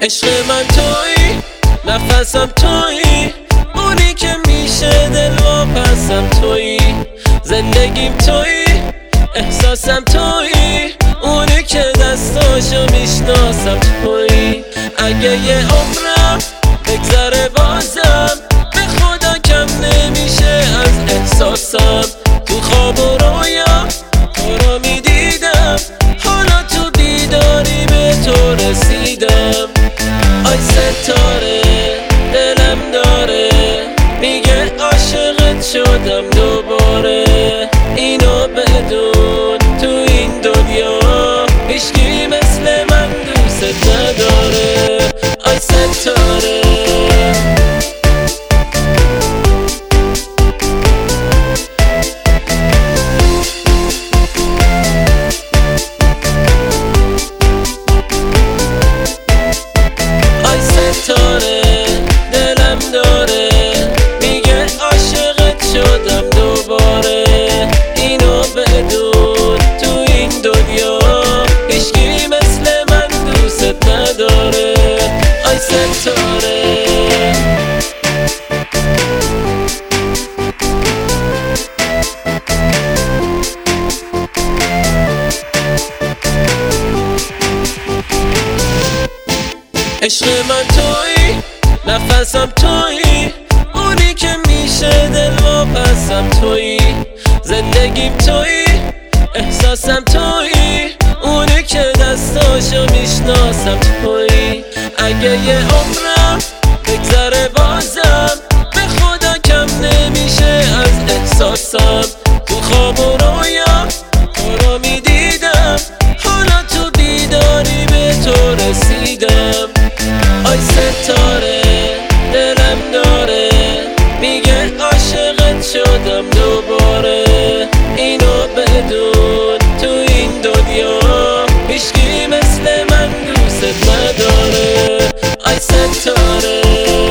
عشق من تویی، نفسم تویی، اونی که میشه دل واپسم تویی، زندگیم تویی، احساسم تویی، اونی که دستاشو میشناسم تویی. اگه یه عمرم بگذره بازم به خدا کم نمیشه از احساسم. تو خواب و رویا تو رو میدیدم، حالا تو بیداری به تو رسیدم. آی ستاره دلم داره میگه عاشقت شدم دوباره، اینو بدون تو این دنیا هیچکی مثل من دوست نداره. آی ستاره دلم داره میگه عاشقت شدم دوباره، اینو بدون تو این دنیا هیچکی مثل من دوست نداره. آی ستاره عشق من تویی، نفسم تویی، اونی که میشه دل واپسم تویی، زندگیم تویی، احساسم تویی، اونی که دستاشو میشناسم تویی. اگه یه عمرم بگذره بازم به خدا کم نمیشه از احساسم. تو خواب و رویا تو رو میدیدم، حالا تو بیداری به تو رسیدم. آی ستاره دلم داره میگه عاشقت شدم دوباره، اینو بدون تو این دنیا هیچکی مثل من دوست نداره. آی ستاره